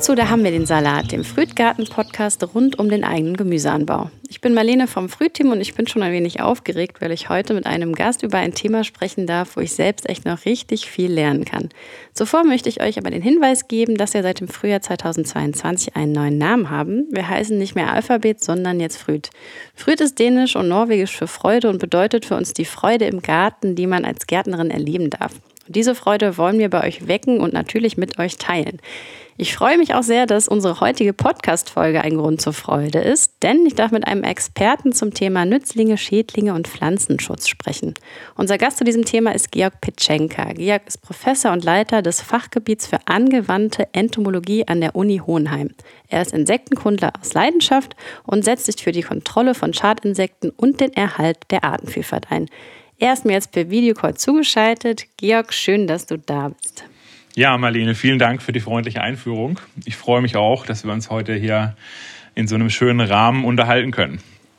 dazu, da haben wir den Salat, dem Frühtgarten-Podcast rund um den eigenen Gemüseanbau. Ich bin Marlene vom Frühteam und ich bin schon ein wenig aufgeregt, weil ich heute mit einem Gast über ein Thema sprechen darf, wo ich selbst echt noch richtig viel lernen kann. Zuvor möchte ich euch aber den Hinweis geben, dass wir seit dem Frühjahr 2022 einen neuen Namen haben. Wir heißen nicht mehr Alphabet, sondern jetzt Früt. Früt ist dänisch und norwegisch für Freude und bedeutet für uns die Freude im Garten, die man als Gärtnerin erleben darf. Und diese Freude wollen wir bei euch wecken und natürlich mit euch teilen. Ich freue mich auch sehr, dass unsere heutige Podcast-Folge ein Grund zur Freude ist, denn ich darf mit einem Experten zum Thema Nützlinge, Schädlinge und Pflanzenschutz sprechen. Unser Gast zu diesem Thema ist Georg Pitschenka. Georg ist Professor und Leiter des Fachgebiets für angewandte Entomologie an der Uni Hohenheim. Er ist Insektenkundler aus Leidenschaft und setzt sich für die Kontrolle von Schadinsekten und den Erhalt der Artenvielfalt ein. Er ist mir jetzt per Videocall zugeschaltet. Georg, schön, dass du da bist. Ja, Marlene, vielen Dank für die freundliche Einführung. Ich freue mich auch, dass wir uns heute hier in so einem schönen Rahmen unterhalten können.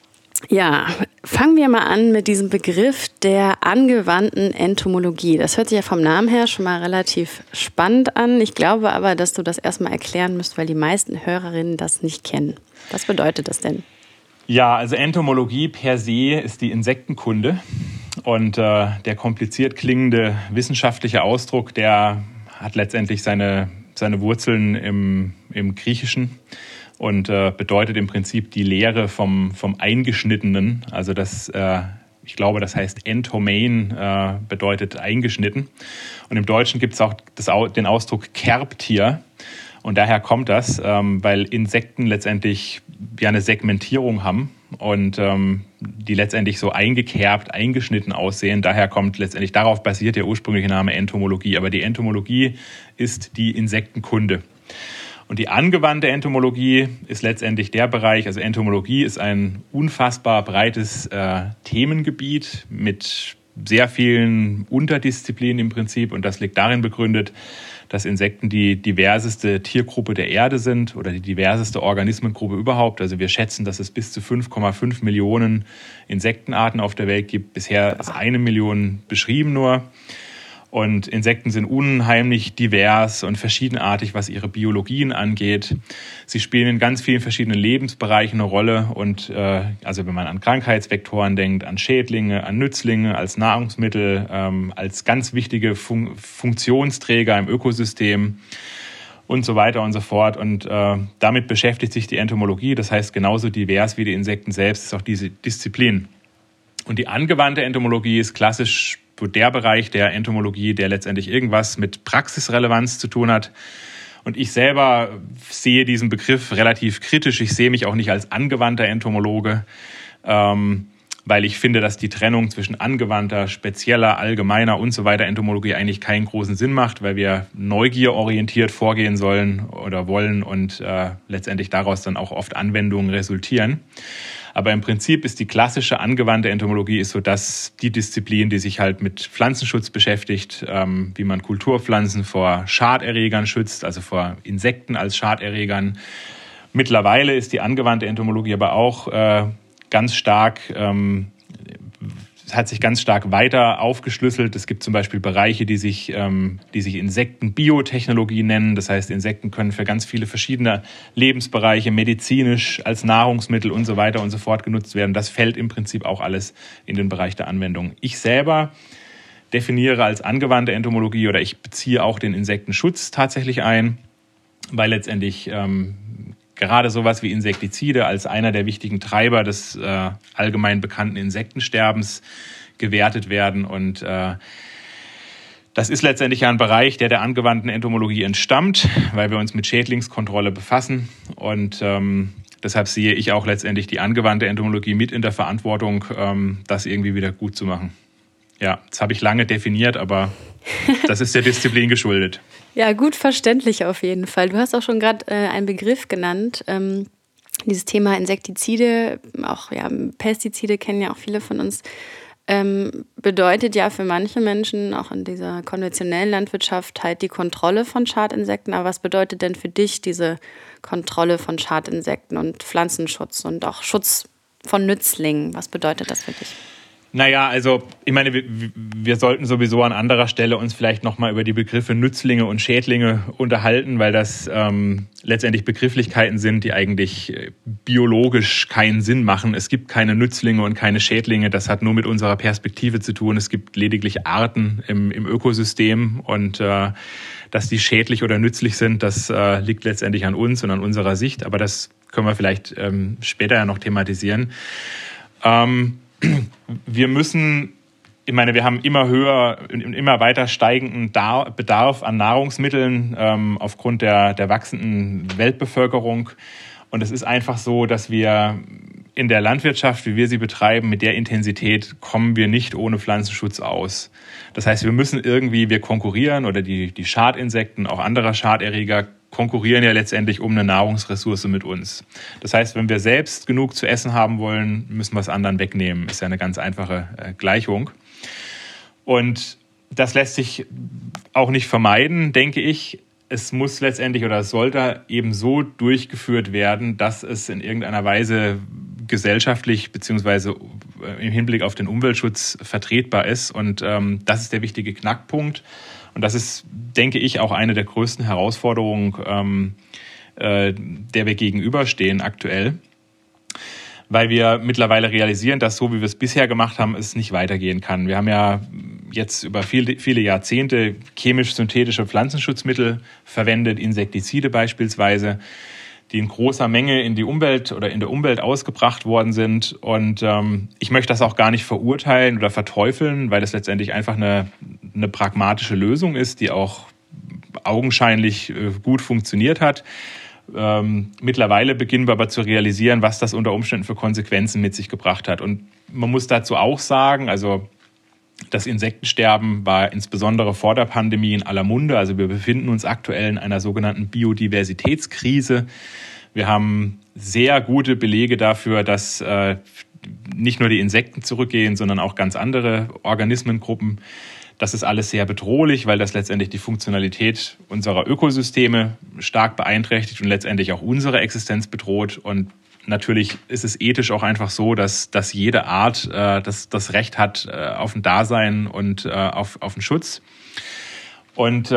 Ja, fangen wir mal an mit diesem Begriff der angewandten Entomologie. Das hört sich ja vom Namen her schon mal relativ spannend an. Ich glaube aber, dass du das erstmal erklären musst, weil die meisten Hörerinnen das nicht kennen. Was bedeutet das denn? Ja, also Entomologie per se ist die Insektenkunde. Und der kompliziert klingende wissenschaftliche Ausdruck, der hat letztendlich seine Wurzeln im Griechischen und bedeutet im Prinzip die Lehre vom Eingeschnittenen. Also ich glaube, das heißt Entomein, bedeutet eingeschnitten. Und im Deutschen gibt es auch den Ausdruck Kerbtier. Und daher kommt das, weil Insekten letztendlich ja eine Segmentierung haben und die letztendlich so eingekerbt, eingeschnitten aussehen. Darauf basiert der ursprüngliche Name Entomologie. Aber die Entomologie ist die Insektenkunde. Und die angewandte Entomologie ist letztendlich der Bereich, also Entomologie ist ein unfassbar breites Themengebiet mit sehr vielen Unterdisziplinen im Prinzip. Und das liegt darin begründet, dass Insekten die diverseste Tiergruppe der Erde sind oder die diverseste Organismengruppe überhaupt. Also wir schätzen, dass es bis zu 5,5 Millionen Insektenarten auf der Welt gibt. Bisher ist 1 Million beschrieben nur. Und Insekten sind unheimlich divers und verschiedenartig, was ihre Biologien angeht. Sie spielen in ganz vielen verschiedenen Lebensbereichen eine Rolle. Und also wenn man an Krankheitsvektoren denkt, an Schädlinge, an Nützlinge, als Nahrungsmittel, als ganz wichtige Funktionsträger im Ökosystem und so weiter und so fort. Und damit beschäftigt sich die Entomologie. Das heißt, genauso divers wie die Insekten selbst ist auch diese Disziplin. Und die angewandte Entomologie ist klassisch der Bereich der Entomologie, der letztendlich irgendwas mit Praxisrelevanz zu tun hat. Und ich selber sehe diesen Begriff relativ kritisch. Ich sehe mich auch nicht als angewandter Entomologe, weil ich finde, dass die Trennung zwischen angewandter, spezieller, allgemeiner und so weiter Entomologie eigentlich keinen großen Sinn macht, weil wir neugierorientiert vorgehen sollen oder wollen und letztendlich daraus dann auch oft Anwendungen resultieren. Aber im Prinzip ist die klassische angewandte Entomologie die Disziplin, die sich halt mit Pflanzenschutz beschäftigt, wie man Kulturpflanzen vor Schaderregern schützt, also vor Insekten als Schaderregern. Mittlerweile ist die angewandte Entomologie aber auch hat sich ganz stark weiter aufgeschlüsselt. Es gibt zum Beispiel Bereiche, die sich Insektenbiotechnologie nennen. Das heißt, Insekten können für ganz viele verschiedene Lebensbereiche medizinisch als Nahrungsmittel und so weiter und so fort genutzt werden. Das fällt im Prinzip auch alles in den Bereich der Anwendung. Ich selber definiere als angewandte Entomologie oder ich beziehe auch den Insektenschutz tatsächlich ein, weil letztendlich gerade sowas wie Insektizide als einer der wichtigen Treiber des allgemein bekannten Insektensterbens gewertet werden. Und das ist letztendlich ja ein Bereich, der angewandten Entomologie entstammt, weil wir uns mit Schädlingskontrolle befassen. Und deshalb sehe ich auch letztendlich die angewandte Entomologie mit in der Verantwortung, das irgendwie wieder gut zu machen. Ja, das habe ich lange definiert, aber das ist der Disziplin geschuldet. Ja, gut verständlich auf jeden Fall. Du hast auch schon gerade einen Begriff genannt, dieses Thema Insektizide, auch ja, Pestizide kennen ja auch viele von uns, bedeutet ja für manche Menschen auch in dieser konventionellen Landwirtschaft halt die Kontrolle von Schadinsekten. Aber was bedeutet denn für dich diese Kontrolle von Schadinsekten und Pflanzenschutz und auch Schutz von Nützlingen? Was bedeutet das für dich? Naja, also ich meine, wir sollten sowieso an anderer Stelle uns vielleicht nochmal über die Begriffe Nützlinge und Schädlinge unterhalten, weil das letztendlich Begrifflichkeiten sind, die eigentlich biologisch keinen Sinn machen. Es gibt keine Nützlinge und keine Schädlinge. Das hat nur mit unserer Perspektive zu tun. Es gibt lediglich Arten im Ökosystem und dass die schädlich oder nützlich sind, das liegt letztendlich an uns und an unserer Sicht. Aber das können wir vielleicht später ja noch thematisieren. Wir müssen, ich meine, wir haben immer weiter steigenden Bedarf an Nahrungsmitteln aufgrund der wachsenden Weltbevölkerung. Und es ist einfach so, dass wir in der Landwirtschaft, wie wir sie betreiben, mit der Intensität kommen wir nicht ohne Pflanzenschutz aus. Das heißt, wir konkurrieren oder die Schadinsekten, auch anderer Schaderreger, konkurrieren ja letztendlich um eine Nahrungsressource mit uns. Das heißt, wenn wir selbst genug zu essen haben wollen, müssen wir es anderen wegnehmen. Ist ja eine ganz einfache Gleichung. Und das lässt sich auch nicht vermeiden, denke ich. Es muss letztendlich oder es sollte eben so durchgeführt werden, dass es in irgendeiner Weise gesellschaftlich beziehungsweise im Hinblick auf den Umweltschutz vertretbar ist. Und das ist der wichtige Knackpunkt. Und das ist, denke ich, auch eine der größten Herausforderungen, der wir gegenüberstehen aktuell. Weil wir mittlerweile realisieren, dass so, wie wir es bisher gemacht haben, es nicht weitergehen kann. Wir haben ja jetzt über viele Jahrzehnte chemisch-synthetische Pflanzenschutzmittel verwendet, Insektizide beispielsweise, die in großer Menge in die Umwelt oder in der Umwelt ausgebracht worden sind. Und ich möchte das auch gar nicht verurteilen oder verteufeln, weil das letztendlich einfach eine pragmatische Lösung ist, die auch augenscheinlich gut funktioniert hat. Mittlerweile beginnen wir aber zu realisieren, was das unter Umständen für Konsequenzen mit sich gebracht hat. Und man muss dazu auch sagen, also das Insektensterben war insbesondere vor der Pandemie in aller Munde. Also wir befinden uns aktuell in einer sogenannten Biodiversitätskrise. Wir haben sehr gute Belege dafür, dass nicht nur die Insekten zurückgehen, sondern auch ganz andere Organismengruppen. Das ist alles sehr bedrohlich, weil das letztendlich die Funktionalität unserer Ökosysteme stark beeinträchtigt und letztendlich auch unsere Existenz bedroht. Und natürlich ist es ethisch auch einfach so, dass jede Art das Recht hat auf ein Dasein und auf einen Schutz. Und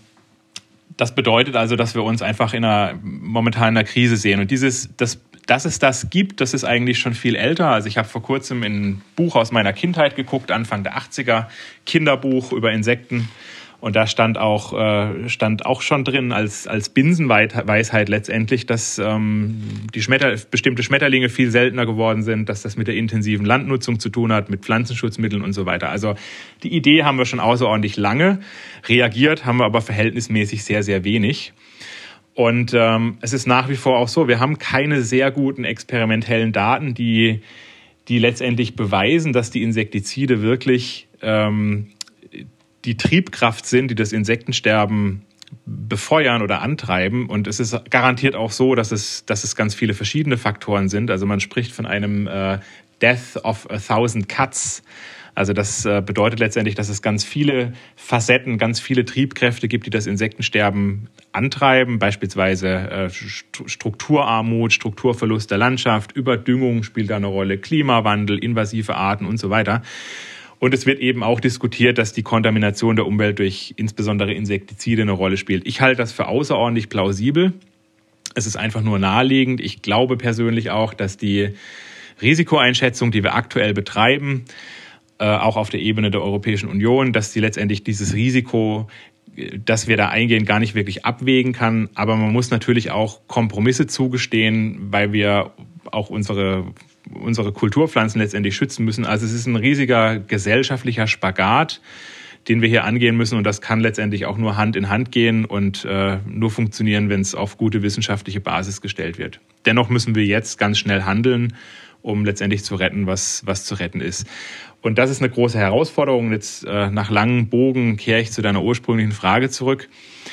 das bedeutet also, dass wir uns einfach momentan in einer Krise sehen. Und dass es das gibt, das ist eigentlich schon viel älter. Also ich habe vor kurzem in ein Buch aus meiner Kindheit geguckt, Anfang der 80er, Kinderbuch über Insekten. Und da stand auch schon drin als Binsenweisheit letztendlich, dass bestimmte Schmetterlinge viel seltener geworden sind, dass das mit der intensiven Landnutzung zu tun hat, mit Pflanzenschutzmitteln und so weiter. Also die Idee haben wir schon außerordentlich lange. Reagiert haben wir aber verhältnismäßig sehr, sehr wenig. Und es ist nach wie vor auch so, wir haben keine sehr guten experimentellen Daten, die letztendlich beweisen, dass die Insektizide wirklich die Triebkraft sind, die das Insektensterben befeuern oder antreiben. Und es ist garantiert auch so, dass es ganz viele verschiedene Faktoren sind. Also man spricht von einem Death of 1000 Cuts. Also das bedeutet letztendlich, dass es ganz viele Facetten, ganz viele Triebkräfte gibt, die das Insektensterben antreiben. Beispielsweise Strukturarmut, Strukturverlust der Landschaft, Überdüngung spielt da eine Rolle, Klimawandel, invasive Arten und so weiter. Und es wird eben auch diskutiert, dass die Kontamination der Umwelt durch insbesondere Insektizide eine Rolle spielt. Ich halte das für außerordentlich plausibel. Es ist einfach nur naheliegend. Ich glaube persönlich auch, dass die Risikoeinschätzung, die wir aktuell betreiben, auch auf der Ebene der Europäischen Union, dass die letztendlich dieses Risiko, das wir da eingehen, gar nicht wirklich abwägen kann. Aber man muss natürlich auch Kompromisse zugestehen, weil wir auch unsere Kulturpflanzen letztendlich schützen müssen. Also es ist ein riesiger gesellschaftlicher Spagat, den wir hier angehen müssen. Und das kann letztendlich auch nur Hand in Hand gehen und nur funktionieren, wenn es auf gute wissenschaftliche Basis gestellt wird. Dennoch müssen wir jetzt ganz schnell handeln, um letztendlich zu retten, was zu retten ist. Und das ist eine große Herausforderung. Jetzt nach langem Bogen kehre ich zu deiner ursprünglichen Frage zurück.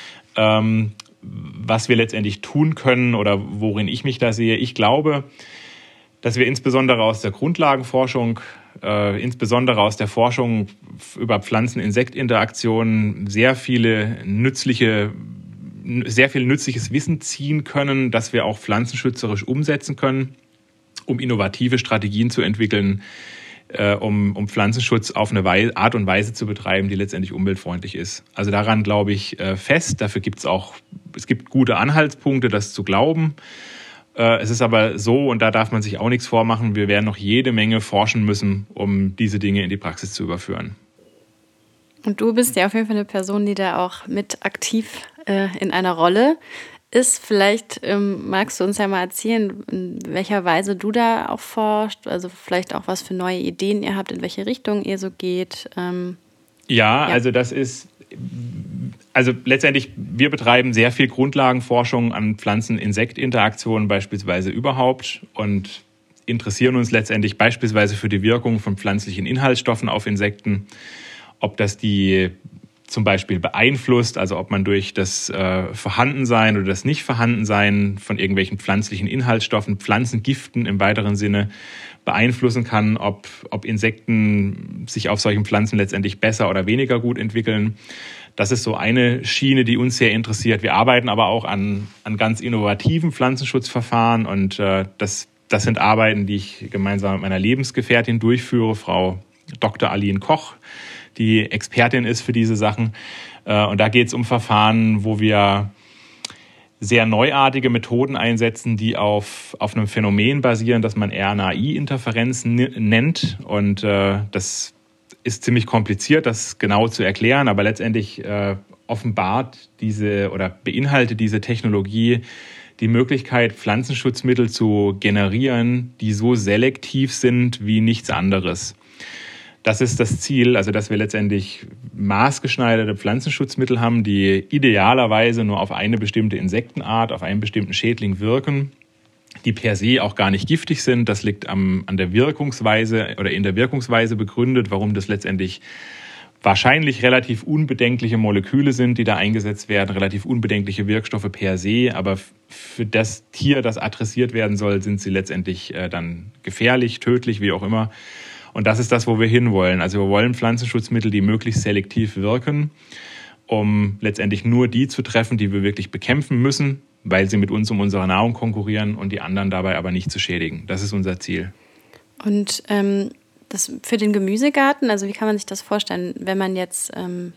Was wir letztendlich tun können oder worin ich mich da sehe. Ich glaube, dass wir insbesondere aus der Grundlagenforschung, insbesondere aus der Forschung über Pflanzen-Insekt-Interaktionen sehr viel nützliches Wissen ziehen können, das wir auch pflanzenschützerisch umsetzen können, um innovative Strategien zu entwickeln, um Pflanzenschutz auf eine Art und Weise zu betreiben, die letztendlich umweltfreundlich ist. Also daran glaube ich fest. Dafür es gibt gute Anhaltspunkte, das zu glauben. Es ist aber so, und da darf man sich auch nichts vormachen, wir werden noch jede Menge forschen müssen, um diese Dinge in die Praxis zu überführen. Und du bist ja auf jeden Fall eine Person, die da auch mit aktiv in einer Rolle ist. Vielleicht magst du uns ja mal erzählen, in welcher Weise du da auch forscht, also vielleicht auch, was für neue Ideen ihr habt, in welche Richtung ihr so geht. Ja, also letztendlich, wir betreiben sehr viel Grundlagenforschung an Pflanzen-Insekt-Interaktionen beispielsweise überhaupt und interessieren uns letztendlich beispielsweise für die Wirkung von pflanzlichen Inhaltsstoffen auf Insekten, ob das die zum Beispiel beeinflusst, also ob man durch das Vorhandensein oder das Nicht-Vorhandensein von irgendwelchen pflanzlichen Inhaltsstoffen, Pflanzengiften im weiteren Sinne beeinflussen kann, ob Insekten sich auf solchen Pflanzen letztendlich besser oder weniger gut entwickeln. Das ist so eine Schiene, die uns sehr interessiert. Wir arbeiten aber auch an ganz innovativen Pflanzenschutzverfahren und das sind Arbeiten, die ich gemeinsam mit meiner Lebensgefährtin durchführe, Frau Dr. Aline Koch, die Expertin ist für diese Sachen. Und da geht es um Verfahren, wo wir sehr neuartige Methoden einsetzen, die auf einem Phänomen basieren, das man RNAi-Interferenzen nennt. Und das ist ziemlich kompliziert, das genau zu erklären, aber letztendlich beinhaltet diese Technologie die Möglichkeit, Pflanzenschutzmittel zu generieren, die so selektiv sind wie nichts anderes. Das ist das Ziel, also dass wir letztendlich maßgeschneiderte Pflanzenschutzmittel haben, die idealerweise nur auf eine bestimmte Insektenart, auf einen bestimmten Schädling wirken, die per se auch gar nicht giftig sind. Das liegt an der Wirkungsweise oder in der Wirkungsweise begründet, warum das letztendlich wahrscheinlich relativ unbedenkliche Moleküle sind, die da eingesetzt werden, relativ unbedenkliche Wirkstoffe per se, aber für das Tier, das adressiert werden soll, sind sie letztendlich dann gefährlich, tödlich, wie auch immer. Und das ist das, wo wir hinwollen. Also wir wollen Pflanzenschutzmittel, die möglichst selektiv wirken, um letztendlich nur die zu treffen, die wir wirklich bekämpfen müssen, weil sie mit uns um unsere Nahrung konkurrieren und die anderen dabei aber nicht zu schädigen. Das ist unser Ziel. Und das für den Gemüsegarten, also wie kann man sich das vorstellen, wenn man jetzt,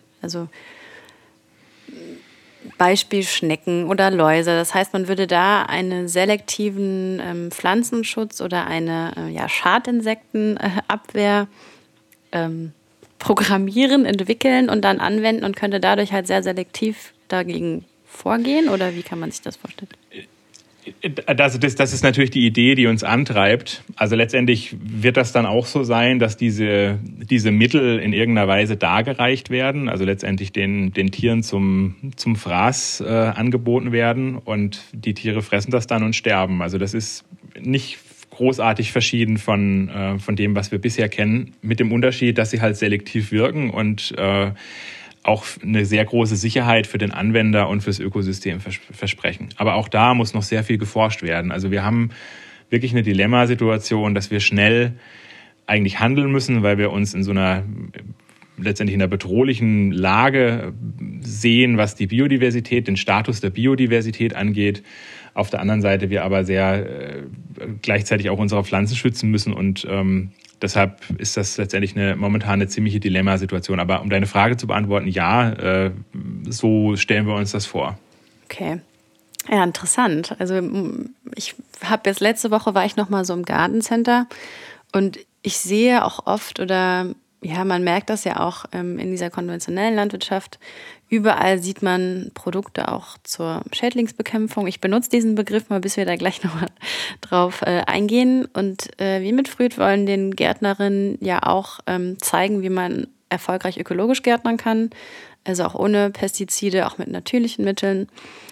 Beispiel Schnecken oder Läuse, das heißt, man würde da einen selektiven Pflanzenschutz oder eine Schadinsektenabwehr programmieren, entwickeln und dann anwenden und könnte dadurch halt sehr selektiv dagegen vorgehen? Oder wie kann man sich das vorstellen? Das ist natürlich die Idee, die uns antreibt. Also letztendlich wird das dann auch so sein, dass diese Mittel in irgendeiner Weise dargereicht werden, also letztendlich den Tieren zum Fraß angeboten werden und die Tiere fressen das dann und sterben. Also das ist nicht großartig verschieden von dem, was wir bisher kennen, mit dem Unterschied, dass sie halt selektiv wirken und auch eine sehr große Sicherheit für den Anwender und fürs Ökosystem versprechen. Aber auch da muss noch sehr viel geforscht werden. Also wir haben wirklich eine Dilemmasituation, dass wir schnell eigentlich handeln müssen, weil wir uns letztendlich in einer bedrohlichen Lage sehen, was die Biodiversität, den Status der Biodiversität angeht. Auf der anderen Seite wir aber sehr gleichzeitig auch unsere Pflanzen schützen müssen und deshalb ist das letztendlich momentan eine ziemliche Dilemmasituation. Aber um deine Frage zu beantworten, ja, so stellen wir uns das vor. Okay. Ja, interessant. Also ich habe jetzt letzte Woche war ich noch mal so im Gartencenter und ich sehe auch oft man merkt das ja auch in dieser konventionellen Landwirtschaft. Überall sieht man Produkte auch zur Schädlingsbekämpfung. Ich benutze diesen Begriff mal, bis wir da gleich nochmal drauf eingehen. Und wir mit Früht wollen den Gärtnerinnen ja auch zeigen, wie man erfolgreich ökologisch gärtnern kann. Also auch ohne Pestizide, auch mit natürlichen Mitteln.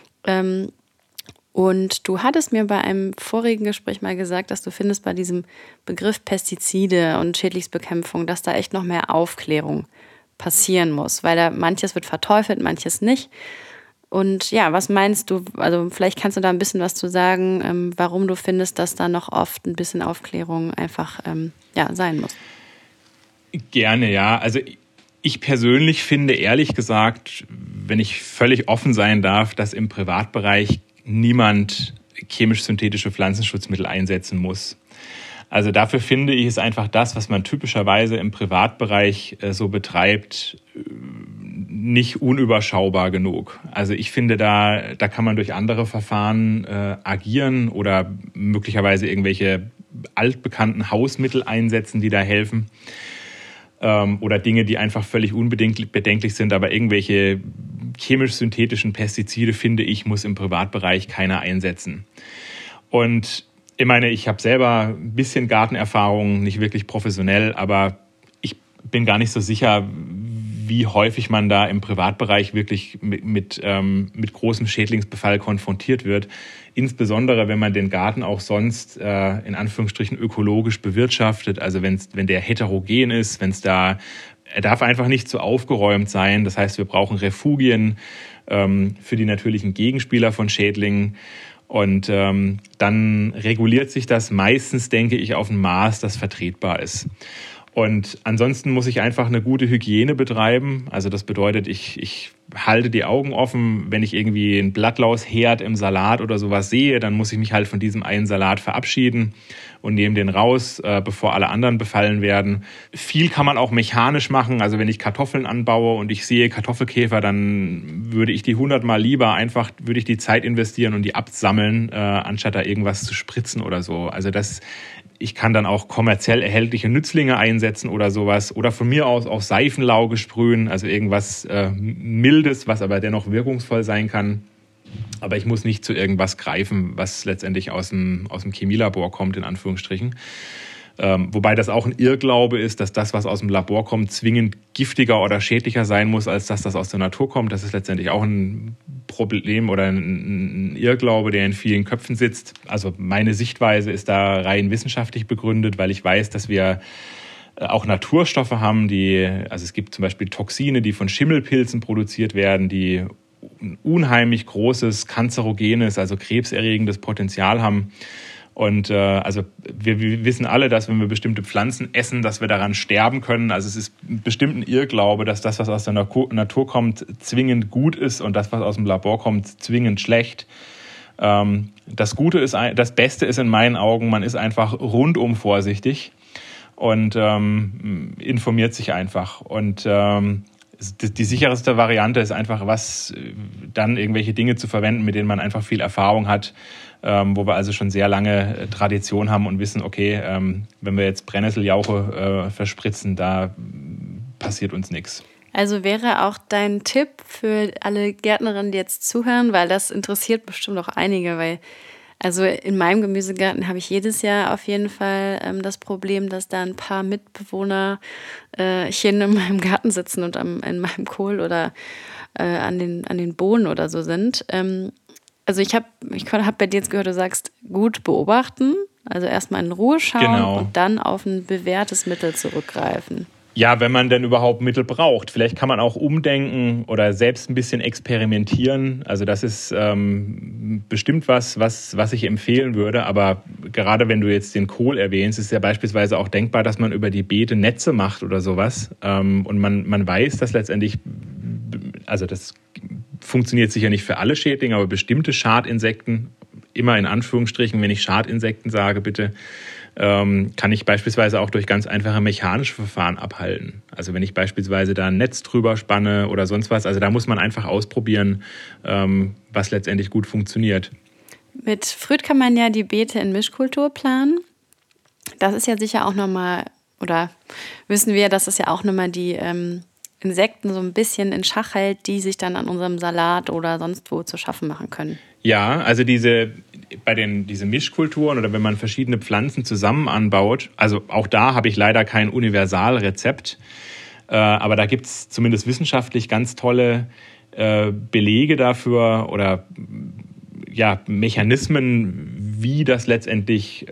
Und du hattest mir bei einem vorigen Gespräch mal gesagt, dass du findest bei diesem Begriff Pestizide und Schädlingsbekämpfung, dass da echt noch mehr Aufklärung passieren muss, weil da manches wird verteufelt, manches nicht. Und ja, was meinst du, also vielleicht kannst du da ein bisschen was zu sagen, warum du findest, dass da noch oft ein bisschen Aufklärung einfach sein muss? Gerne, ja. Also ich persönlich finde, ehrlich gesagt, wenn ich völlig offen sein darf, dass im Privatbereich niemand chemisch-synthetische Pflanzenschutzmittel einsetzen muss. Also dafür finde ich, ist einfach das, was man typischerweise im Privatbereich so betreibt, nicht unüberschaubar genug. Also ich finde, da kann man durch andere Verfahren agieren oder möglicherweise irgendwelche altbekannten Hausmittel einsetzen, die da helfen. Oder Dinge, die einfach völlig unbedenklich sind, aber irgendwelche chemisch-synthetischen Pestizide, finde ich, muss im Privatbereich keiner einsetzen. Und ich meine, ich habe selber ein bisschen Gartenerfahrung, nicht wirklich professionell, aber ich bin gar nicht so sicher, wie häufig man da im Privatbereich wirklich mit großem Schädlingsbefall konfrontiert wird. Insbesondere, wenn man den Garten auch sonst in Anführungsstrichen ökologisch bewirtschaftet. Also wenn der heterogen ist, er darf einfach nicht so aufgeräumt sein. Das heißt, wir brauchen Refugien für die natürlichen Gegenspieler von Schädlingen. Und dann reguliert sich das meistens, denke ich, auf ein Maß, das vertretbar ist. Und ansonsten muss ich einfach eine gute Hygiene betreiben. Also das bedeutet, ich halte die Augen offen. Wenn ich irgendwie einen Blattlausherd im Salat oder sowas sehe, dann muss ich mich halt von diesem einen Salat verabschieden und nehme den raus, bevor alle anderen befallen werden. Viel kann man auch mechanisch machen. Also wenn ich Kartoffeln anbaue und ich sehe Kartoffelkäfer, dann würde ich die 100-mal lieber würde ich die Zeit investieren und die absammeln, anstatt da irgendwas zu spritzen oder so. Also ich kann dann auch kommerziell erhältliche Nützlinge einsetzen oder sowas. Oder von mir aus auch Seifenlauge sprühen, also irgendwas Mildes, was aber dennoch wirkungsvoll sein kann. Aber ich muss nicht zu irgendwas greifen, was letztendlich aus dem Chemielabor kommt, in Anführungsstrichen. Wobei das auch ein Irrglaube ist, dass das, was aus dem Labor kommt, zwingend giftiger oder schädlicher sein muss, als das aus der Natur kommt. Das ist letztendlich auch ein Problem oder ein Irrglaube, der in vielen Köpfen sitzt. Also meine Sichtweise ist da rein wissenschaftlich begründet, weil ich weiß, dass wir auch Naturstoffe haben, also es gibt zum Beispiel Toxine, die von Schimmelpilzen produziert werden, die ein unheimlich großes, kanzerogenes, also krebserregendes Potenzial haben. Und also wir wissen alle, dass wenn wir bestimmte Pflanzen essen, dass wir daran sterben können. Also es ist bestimmt ein Irrglaube, dass das, was aus der Natur kommt, zwingend gut ist und das, was aus dem Labor kommt, zwingend schlecht. Das Beste ist in meinen Augen, man ist einfach rundum vorsichtig und informiert sich einfach. Und die sicherste Variante ist einfach, dann irgendwelche Dinge zu verwenden, mit denen man einfach viel Erfahrung hat, wo wir also schon sehr lange Tradition haben und wissen, okay, wenn wir jetzt Brennnesseljauche verspritzen, da passiert uns nichts. Also wäre auch dein Tipp für alle Gärtnerinnen, die jetzt zuhören, weil das interessiert bestimmt auch einige, weil also in meinem Gemüsegarten habe ich jedes Jahr auf jeden Fall das Problem, dass da ein paar Mitbewohnerchen in meinem Garten sitzen und in meinem Kohl oder an den Bohnen oder so sind. Also ich hab bei dir jetzt gehört, du sagst, gut beobachten, also erstmal in Ruhe schauen, genau, und dann auf ein bewährtes Mittel zurückgreifen. Ja, wenn man denn überhaupt Mittel braucht. Vielleicht kann man auch umdenken oder selbst ein bisschen experimentieren. Also das ist bestimmt was ich empfehlen würde. Aber gerade wenn du jetzt den Kohl erwähnst, ist ja beispielsweise auch denkbar, dass man über die Beete Netze macht oder sowas. Und man weiß, dass letztendlich, also das funktioniert sicher nicht für alle Schädlinge, aber bestimmte Schadinsekten, immer in Anführungsstrichen, wenn ich Schadinsekten sage, bitte, kann ich beispielsweise auch durch ganz einfache mechanische Verfahren abhalten. Also wenn ich beispielsweise da ein Netz drüber spanne oder sonst was, also da muss man einfach ausprobieren, was letztendlich gut funktioniert. Mit Früht kann man ja die Beete in Mischkultur planen. Das ist ja sicher auch nochmal, oder wissen wir, dass es ja auch nochmal die Insekten so ein bisschen in Schach hält, die sich dann an unserem Salat oder sonst wo zu schaffen machen können. Ja, also diese Mischkulturen oder wenn man verschiedene Pflanzen zusammen anbaut, also auch da habe ich leider kein Universalrezept, aber da gibt es zumindest wissenschaftlich ganz tolle Belege dafür oder ja, Mechanismen, wie das letztendlich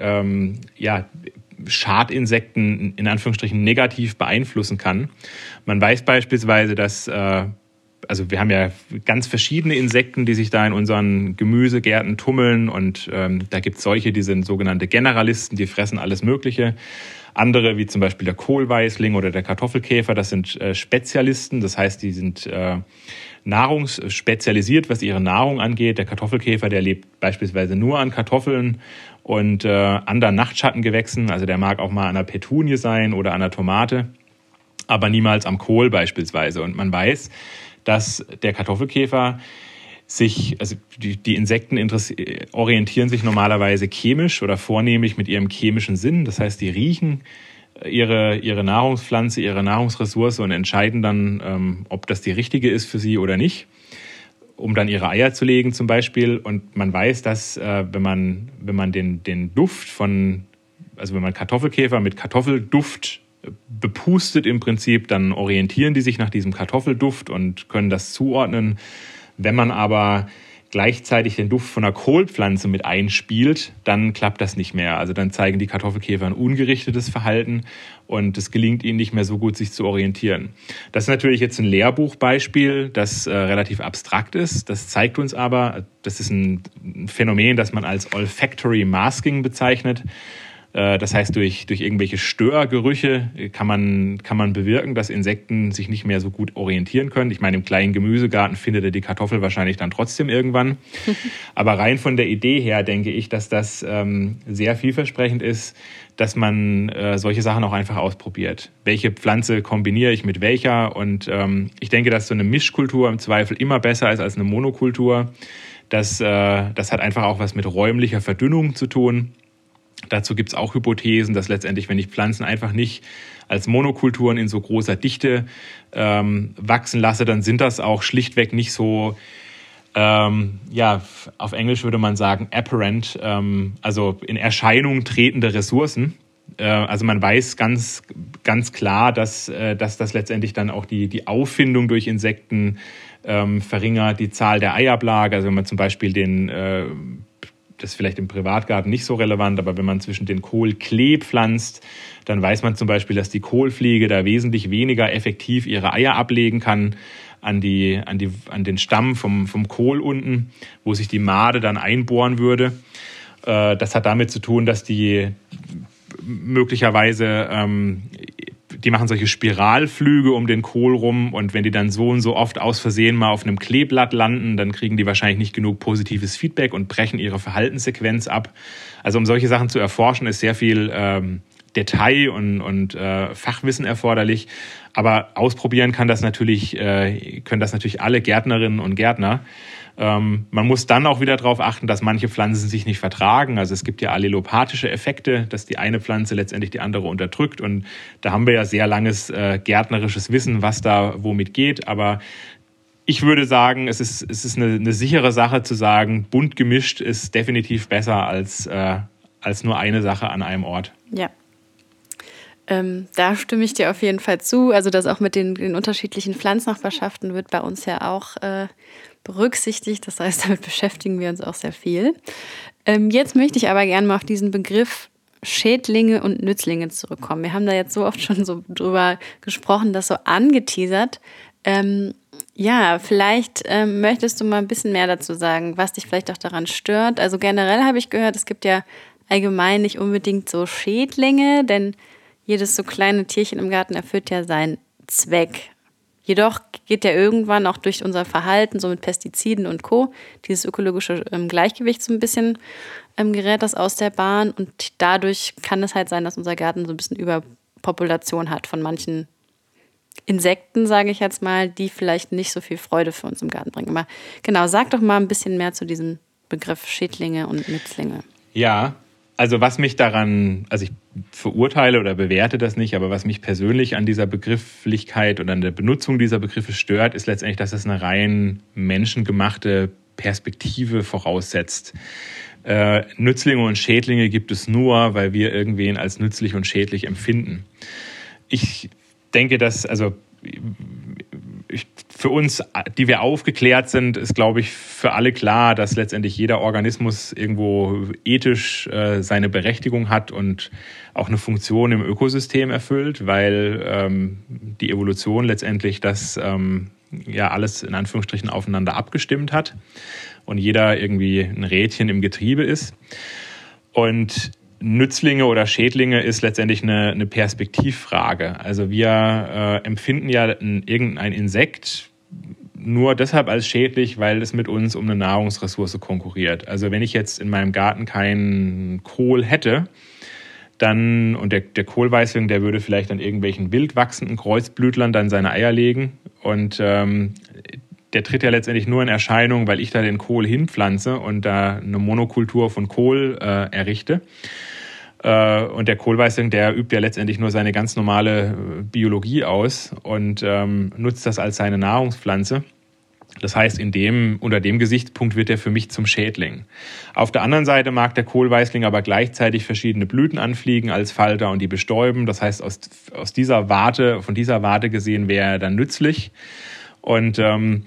Schadinsekten in Anführungsstrichen negativ beeinflussen kann. Man weiß beispielsweise, dass also wir haben ja ganz verschiedene Insekten, die sich da in unseren Gemüsegärten tummeln und da gibt es solche, die sind sogenannte Generalisten, die fressen alles Mögliche. Andere, wie zum Beispiel der Kohlweißling oder der Kartoffelkäfer, das sind Spezialisten, das heißt, die sind spezialisiert, was ihre Nahrung angeht. Der Kartoffelkäfer, der lebt beispielsweise nur an Kartoffeln und anderen Nachtschattengewächsen. Also der mag auch mal an einer Petunie sein oder an einer Tomate, aber niemals am Kohl beispielsweise. Und man weiß, dass der Kartoffelkäfer die Insekten orientieren sich normalerweise chemisch oder vornehmlich mit ihrem chemischen Sinn. Das heißt, die riechen ihre Nahrungspflanze, ihre Nahrungsressource und entscheiden dann, ob das die richtige ist für sie oder nicht, um dann ihre Eier zu legen zum Beispiel. Und man weiß, dass wenn man den Duft wenn man Kartoffelkäfer mit Kartoffelduft bepustet im Prinzip, dann orientieren die sich nach diesem Kartoffelduft und können das zuordnen. Wenn man aber gleichzeitig den Duft von einer Kohlpflanze mit einspielt, dann klappt das nicht mehr. Also dann zeigen die Kartoffelkäfer ein ungerichtetes Verhalten und es gelingt ihnen nicht mehr so gut, sich zu orientieren. Das ist natürlich jetzt ein Lehrbuchbeispiel, das relativ abstrakt ist. Das zeigt uns aber, das ist ein Phänomen, das man als Olfactory Masking bezeichnet. Das heißt, durch irgendwelche Störgerüche kann man bewirken, dass Insekten sich nicht mehr so gut orientieren können. Ich meine, im kleinen Gemüsegarten findet er die Kartoffel wahrscheinlich dann trotzdem irgendwann. Aber rein von der Idee her denke ich, dass das sehr vielversprechend ist, dass man solche Sachen auch einfach ausprobiert. Welche Pflanze kombiniere ich mit welcher? Und ich denke, dass so eine Mischkultur im Zweifel immer besser ist als eine Monokultur. Das hat einfach auch was mit räumlicher Verdünnung zu tun. Dazu gibt es auch Hypothesen, dass letztendlich, wenn ich Pflanzen einfach nicht als Monokulturen in so großer Dichte wachsen lasse, dann sind das auch schlichtweg nicht so, auf Englisch würde man sagen, apparent, also in Erscheinung tretende Ressourcen. Also man weiß ganz, ganz klar, dass das letztendlich dann auch die Auffindung durch Insekten verringert, die Zahl der Eiablage. Also wenn man zum Beispiel das ist vielleicht im Privatgarten nicht so relevant, aber wenn man zwischen den Kohlklee pflanzt, dann weiß man zum Beispiel, dass die Kohlfliege da wesentlich weniger effektiv ihre Eier ablegen kann an den Stamm vom Kohl unten, wo sich die Made dann einbohren würde. Das hat damit zu tun, dass die möglicherweise die machen solche Spiralflüge um den Kohl rum und wenn die dann so und so oft aus Versehen mal auf einem Kleeblatt landen, dann kriegen die wahrscheinlich nicht genug positives Feedback und brechen ihre Verhaltenssequenz ab. Also um solche Sachen zu erforschen, ist sehr viel Detail und Fachwissen erforderlich. Aber ausprobieren können das natürlich alle Gärtnerinnen und Gärtner. Man muss dann auch wieder darauf achten, dass manche Pflanzen sich nicht vertragen. Also es gibt ja allelopathische Effekte, dass die eine Pflanze letztendlich die andere unterdrückt. Und da haben wir ja sehr langes gärtnerisches Wissen, was da womit geht. Aber ich würde sagen, es ist eine sichere Sache zu sagen, bunt gemischt ist definitiv besser als nur eine Sache an einem Ort. Ja. Da stimme ich dir auf jeden Fall zu. Also das auch mit den unterschiedlichen Pflanznachbarschaften wird bei uns ja auch berücksichtigt. Das heißt, damit beschäftigen wir uns auch sehr viel. Jetzt möchte ich aber gerne mal auf diesen Begriff Schädlinge und Nützlinge zurückkommen. Wir haben da jetzt so oft schon so drüber gesprochen, das so angeteasert. Vielleicht möchtest du mal ein bisschen mehr dazu sagen, was dich vielleicht auch daran stört. Also generell habe ich gehört, es gibt ja allgemein nicht unbedingt so Schädlinge, denn jedes so kleine Tierchen im Garten erfüllt ja seinen Zweck. Jedoch geht ja irgendwann auch durch unser Verhalten, so mit Pestiziden und Co., dieses ökologische Gleichgewicht so ein bisschen gerät das aus der Bahn. Und dadurch kann es halt sein, dass unser Garten so ein bisschen Überpopulation hat von manchen Insekten, sage ich jetzt mal, die vielleicht nicht so viel Freude für uns im Garten bringen. Aber genau, sag doch mal ein bisschen mehr zu diesem Begriff Schädlinge und Nützlinge. Ja, also was mich daran, also ich verurteile oder bewerte das nicht, aber was mich persönlich an dieser Begrifflichkeit oder an der Benutzung dieser Begriffe stört, ist letztendlich, dass es eine rein menschengemachte Perspektive voraussetzt. Nützlinge und Schädlinge gibt es nur, weil wir irgendwen als nützlich und schädlich empfinden. Ich denke, dass, für uns, die wir aufgeklärt sind, ist, glaube ich, für alle klar, dass letztendlich jeder Organismus irgendwo ethisch seine Berechtigung hat und auch eine Funktion im Ökosystem erfüllt, weil die Evolution letztendlich das alles in Anführungsstrichen aufeinander abgestimmt hat und jeder irgendwie ein Rädchen im Getriebe ist. Und Nützlinge oder Schädlinge ist letztendlich eine Perspektivfrage. Also wir empfinden ja irgendein Insekt nur deshalb als schädlich, weil es mit uns um eine Nahrungsressource konkurriert. Also wenn ich jetzt in meinem Garten keinen Kohl hätte, dann, und der Kohlweißling, der würde vielleicht an irgendwelchen wild wachsenden Kreuzblütlern dann seine Eier legen. Und der tritt ja letztendlich nur in Erscheinung, weil ich da den Kohl hinpflanze und da eine Monokultur von Kohl errichte. Und der Kohlweißling, der übt ja letztendlich nur seine ganz normale Biologie aus und nutzt das als seine Nahrungspflanze. Das heißt, unter dem Gesichtspunkt wird er für mich zum Schädling. Auf der anderen Seite mag der Kohlweißling aber gleichzeitig verschiedene Blüten anfliegen als Falter und die bestäuben. Das heißt, von dieser Warte gesehen wäre er dann nützlich. Und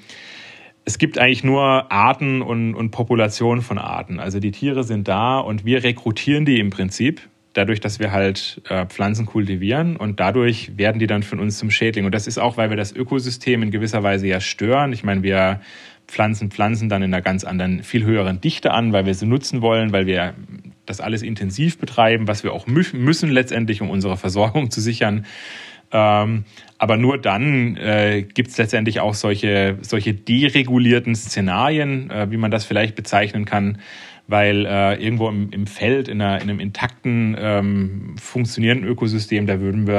es gibt eigentlich nur Arten und Populationen von Arten. Also die Tiere sind da und wir rekrutieren die im Prinzip, dadurch, dass wir halt Pflanzen kultivieren und dadurch werden die dann von uns zum Schädling. Und das ist auch, weil wir das Ökosystem in gewisser Weise ja stören. Ich meine, wir pflanzen dann in einer ganz anderen, viel höheren Dichte an, weil wir sie nutzen wollen, weil wir das alles intensiv betreiben, was wir auch müssen letztendlich, um unsere Versorgung zu sichern. Aber nur dann gibt es letztendlich auch solche deregulierten Szenarien, wie man das vielleicht bezeichnen kann, weil irgendwo im Feld, in einem intakten, funktionierenden Ökosystem,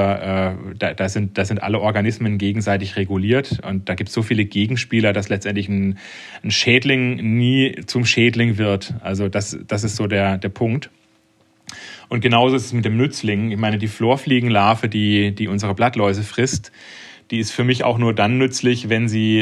da sind alle Organismen gegenseitig reguliert und da gibt es so viele Gegenspieler, dass letztendlich ein Schädling nie zum Schädling wird. Also das ist so der Punkt. Und genauso ist es mit dem Nützling. Ich meine, die Florfliegenlarve, die unsere Blattläuse frisst, die ist für mich auch nur dann nützlich, wenn sie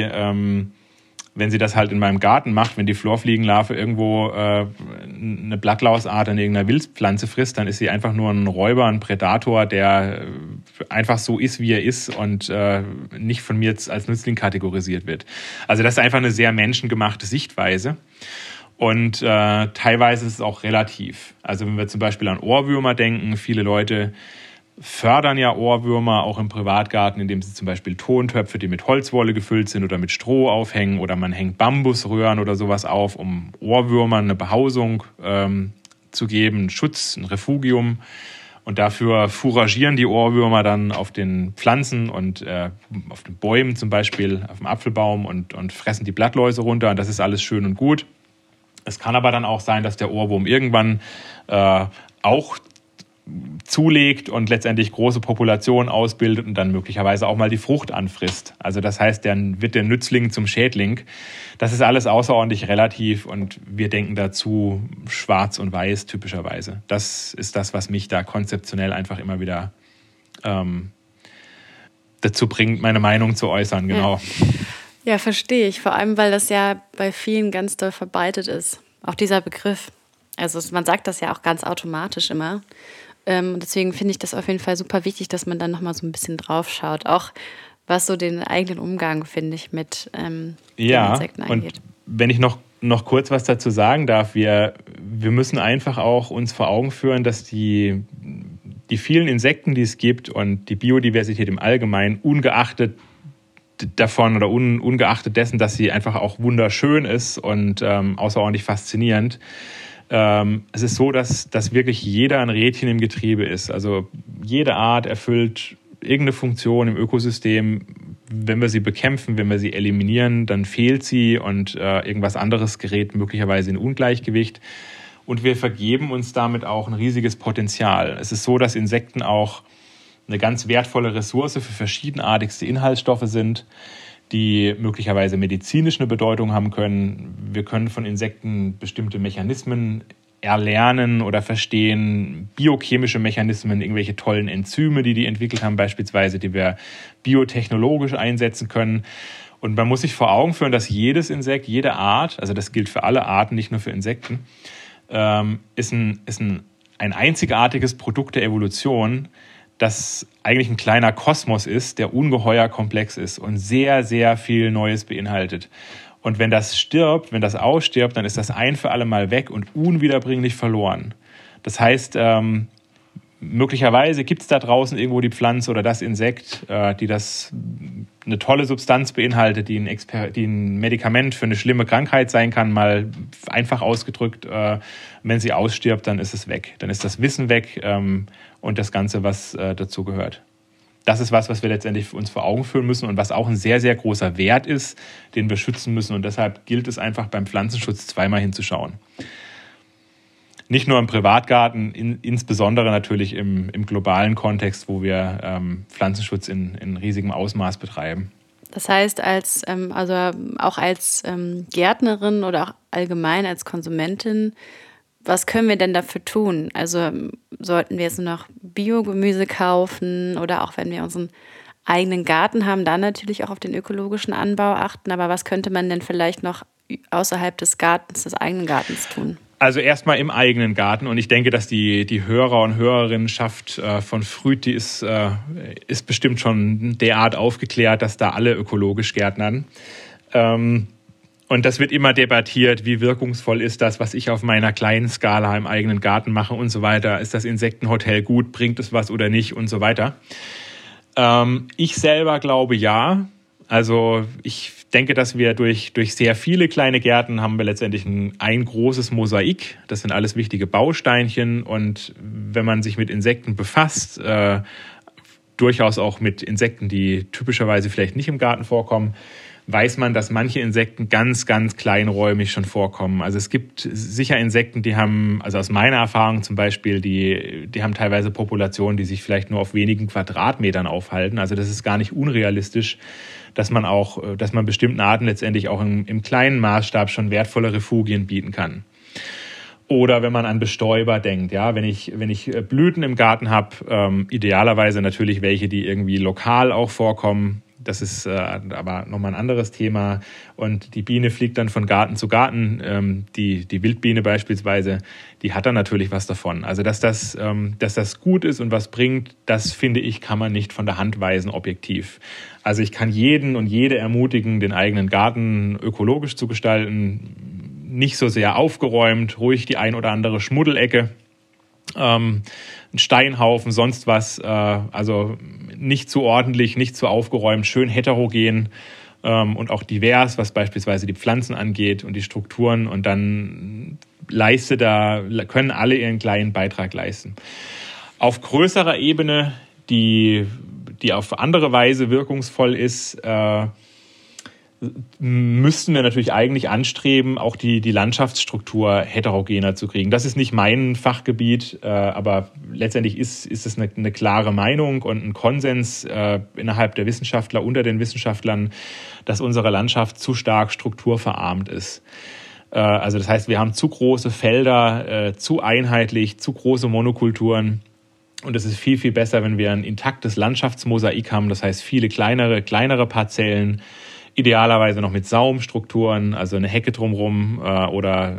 das halt in meinem Garten macht. Wenn die Florfliegenlarve irgendwo eine Blattlausart an irgendeiner Wildpflanze frisst, dann ist sie einfach nur ein Räuber, ein Prädator, der einfach so ist, wie er ist und nicht von mir als Nützling kategorisiert wird. Also das ist einfach eine sehr menschengemachte Sichtweise. Und teilweise ist es auch relativ. Also wenn wir zum Beispiel an Ohrwürmer denken, viele Leute fördern ja Ohrwürmer auch im Privatgarten, indem sie zum Beispiel Tontöpfe, die mit Holzwolle gefüllt sind oder mit Stroh aufhängen oder man hängt Bambusröhren oder sowas auf, um Ohrwürmern eine Behausung zu geben, einen Schutz, ein Refugium. Und dafür fouragieren die Ohrwürmer dann auf den Pflanzen und auf den Bäumen zum Beispiel, auf dem Apfelbaum und fressen die Blattläuse runter. Und das ist alles schön und gut. Es kann aber dann auch sein, dass der Ohrwurm irgendwann auch zulegt und letztendlich große Populationen ausbildet und dann möglicherweise auch mal die Frucht anfrisst. Also das heißt, dann wird der Nützling zum Schädling. Das ist alles außerordentlich relativ und wir denken dazu schwarz und weiß typischerweise. Das ist das, was mich da konzeptionell einfach immer wieder dazu bringt, meine Meinung zu äußern. Genau. Ja, verstehe ich. Vor allem, weil das ja bei vielen ganz doll verbreitet ist. Auch dieser Begriff. Also man sagt das ja auch ganz automatisch immer. Deswegen finde ich das auf jeden Fall super wichtig, dass man dann nochmal so ein bisschen drauf schaut. Auch was so den eigenen Umgang, finde ich, mit den Insekten angeht. Und wenn ich noch kurz was dazu sagen darf, wir müssen einfach auch uns vor Augen führen, dass die vielen Insekten, die es gibt und die Biodiversität im Allgemeinen, ungeachtet davon oder ungeachtet dessen, dass sie einfach auch wunderschön ist und außerordentlich faszinierend. Es ist so, dass wirklich jeder ein Rädchen im Getriebe ist. Also jede Art erfüllt irgendeine Funktion im Ökosystem. Wenn wir sie bekämpfen, wenn wir sie eliminieren, dann fehlt sie und irgendwas anderes gerät möglicherweise in Ungleichgewicht. Und wir vergeben uns damit auch ein riesiges Potenzial. Es ist so, dass Insekten auch eine ganz wertvolle Ressource für verschiedenartigste Inhaltsstoffe sind, die möglicherweise medizinisch eine Bedeutung haben können. Wir können von Insekten bestimmte Mechanismen erlernen oder verstehen, biochemische Mechanismen, irgendwelche tollen Enzyme, die entwickelt haben beispielsweise, die wir biotechnologisch einsetzen können. Und man muss sich vor Augen führen, dass jedes Insekt, jede Art, also das gilt für alle Arten, nicht nur für Insekten, ist ein einzigartiges Produkt der Evolution, das eigentlich ein kleiner Kosmos ist, der ungeheuer komplex ist und sehr, sehr viel Neues beinhaltet. Und wenn das ausstirbt, dann ist das ein für alle Mal weg und unwiederbringlich verloren. Das heißt, möglicherweise gibt es da draußen irgendwo die Pflanze oder das Insekt, die eine tolle Substanz beinhaltet, die ein Medikament für eine schlimme Krankheit sein kann, mal einfach ausgedrückt. Wenn sie ausstirbt, dann ist es weg. Dann ist das Wissen weg und das Ganze, was dazu gehört. Das ist was wir letztendlich uns vor Augen führen müssen und was auch ein sehr, sehr großer Wert ist, den wir schützen müssen. Und deshalb gilt es einfach beim Pflanzenschutz zweimal hinzuschauen. Nicht nur im Privatgarten, insbesondere natürlich im globalen Kontext, wo wir Pflanzenschutz in riesigem Ausmaß betreiben. Das heißt, auch als Gärtnerin oder auch allgemein als Konsumentin, was können wir denn dafür tun? Also sollten wir jetzt nur noch Biogemüse kaufen oder auch wenn wir unseren eigenen Garten haben, dann natürlich auch auf den ökologischen Anbau achten. Aber was könnte man denn vielleicht noch außerhalb des Gartens, des eigenen Gartens tun? Also erstmal im eigenen Garten, und ich denke, dass die Hörer und Hörerinnenschaft von Früd, die ist bestimmt schon derart aufgeklärt, dass da alle ökologisch gärtnern. Und das wird immer debattiert, wie wirkungsvoll ist das, was ich auf meiner kleinen Skala im eigenen Garten mache und so weiter. Ist das Insektenhotel gut, bringt es was oder nicht und so weiter. Ich selber glaube ja. Also ich denke, dass wir durch sehr viele kleine Gärten haben wir letztendlich ein großes Mosaik. Das sind alles wichtige Bausteinchen. Und wenn man sich mit Insekten befasst, durchaus auch mit Insekten, die typischerweise vielleicht nicht im Garten vorkommen, weiß man, dass manche Insekten ganz, ganz kleinräumig schon vorkommen. Also es gibt sicher Insekten, die haben, also aus meiner Erfahrung zum Beispiel, die haben teilweise Populationen, die sich vielleicht nur auf wenigen Quadratmetern aufhalten. Also das ist gar nicht unrealistisch, dass man bestimmten Arten letztendlich auch im kleinen Maßstab schon wertvolle Refugien bieten kann. Oder wenn man an Bestäuber denkt, ja, wenn ich Blüten im Garten habe, idealerweise natürlich welche, die irgendwie lokal auch vorkommen. Das ist aber nochmal ein anderes Thema. Und die Biene fliegt dann von Garten zu Garten. Die Wildbiene beispielsweise, die hat dann natürlich was davon. Also dass das gut ist und was bringt, das finde ich, kann man nicht von der Hand weisen objektiv. Also ich kann jeden und jede ermutigen, den eigenen Garten ökologisch zu gestalten. Nicht so sehr aufgeräumt, ruhig die ein oder andere Schmuddelecke. Ein Steinhaufen, sonst was, also nicht zu ordentlich, nicht zu aufgeräumt, schön heterogen und auch divers, was beispielsweise die Pflanzen angeht und die Strukturen, und dann können alle ihren kleinen Beitrag leisten. Auf größerer Ebene, die auf andere Weise wirkungsvoll ist, müssten wir natürlich eigentlich anstreben, auch die Landschaftsstruktur heterogener zu kriegen. Das ist nicht mein Fachgebiet, aber letztendlich ist es eine klare Meinung und ein Konsens innerhalb der Wissenschaftler, unter den Wissenschaftlern, dass unsere Landschaft zu stark strukturverarmt ist. Also das heißt, wir haben zu große Felder, zu einheitlich, zu große Monokulturen. Und es ist viel, viel besser, wenn wir ein intaktes Landschaftsmosaik haben. Das heißt, viele kleinere Parzellen, idealerweise noch mit Saumstrukturen, also eine Hecke drumherum oder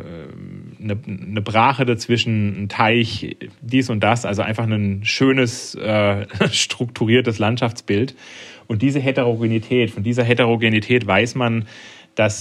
eine Brache dazwischen, ein Teich, dies und das. Also einfach ein schönes, strukturiertes Landschaftsbild. Und von dieser Heterogenität weiß man, dass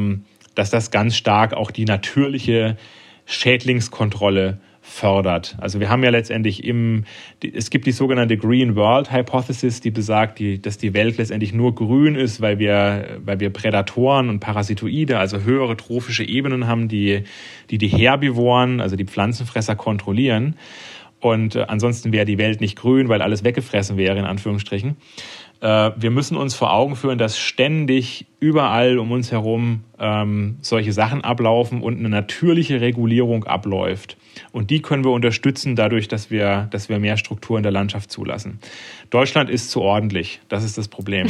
das ganz stark auch die natürliche Schädlingskontrolle fördert. Also wir haben ja letztendlich es gibt die sogenannte Green World Hypothesis, die besagt, dass die Welt letztendlich nur grün ist, weil wir Prädatoren und Parasitoide, also höhere trophische Ebenen haben, die Herbivoren, also die Pflanzenfresser, kontrollieren. Und ansonsten wäre die Welt nicht grün, weil alles weggefressen wäre, in Anführungsstrichen. Wir müssen uns vor Augen führen, dass ständig überall um uns herum solche Sachen ablaufen und eine natürliche Regulierung abläuft. Und die können wir unterstützen dadurch, dass wir mehr Struktur in der Landschaft zulassen. Deutschland ist zu ordentlich. Das ist das Problem.